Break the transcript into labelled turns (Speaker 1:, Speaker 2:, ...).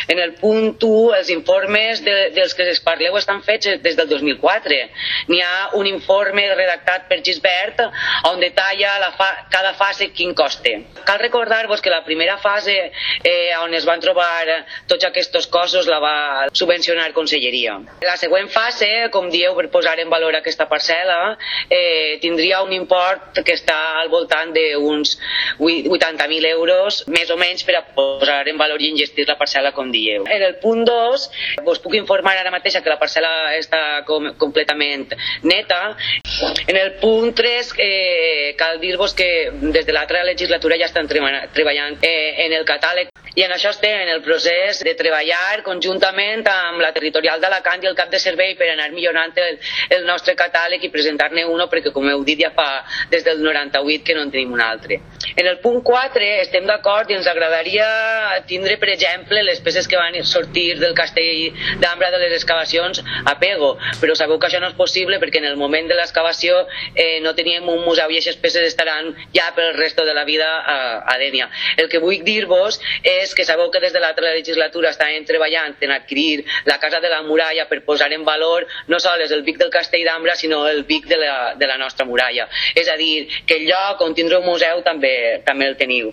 Speaker 1: En el punt 1, els informes dels que es parleu estan fets des del 2004. N'hi ha un informe redactat per Gisbert on detalla cada fase quin costa. Cal recordar-vos que la primera fase on es van trobar tots aquests cossos la va subvencionar Conselleria. La següent fase, com dieu, per posar en valor aquesta parcel·la, tindria un import que està al voltant d'uns 80.000 euros, més o menys, per a posar en valor i engestir la parcel·la, com dieu. En el punt 2, vos puc informar ara mateix que la parcel·la està completament neta. En el punt 3, cal dir-vos que des de l'altra legislatura ja estan treballant en el catàleg i en això estem en el procés de treballar conjuntament amb la territorial d'Alacant i el cap de servei per anar millorant el nostre catàleg i presentar-ne uno, perquè com heu dit ja fa des del 98 que no en tenim un altre. En el punt 4 estem d'acord i ens agradaria tindre, per exemple, les peces que van sortir del castell d'Ambra de les excavacions a Pego, però sabeu que això no és possible perquè en el moment de l'excavació no teníem un museu i aquestes peces estaran ja pel resto de la vida a Dénia. El que vull dir-vos és que sabeu que des de l'altra legislatura estàvem treballant en adquirir la Casa de la Muralla per posar en valor no sols el Vic del Castell d'Ambra, sinó el Vic de la nostra muralla. És a dir, que el lloc on tindreu un museu també el teniu.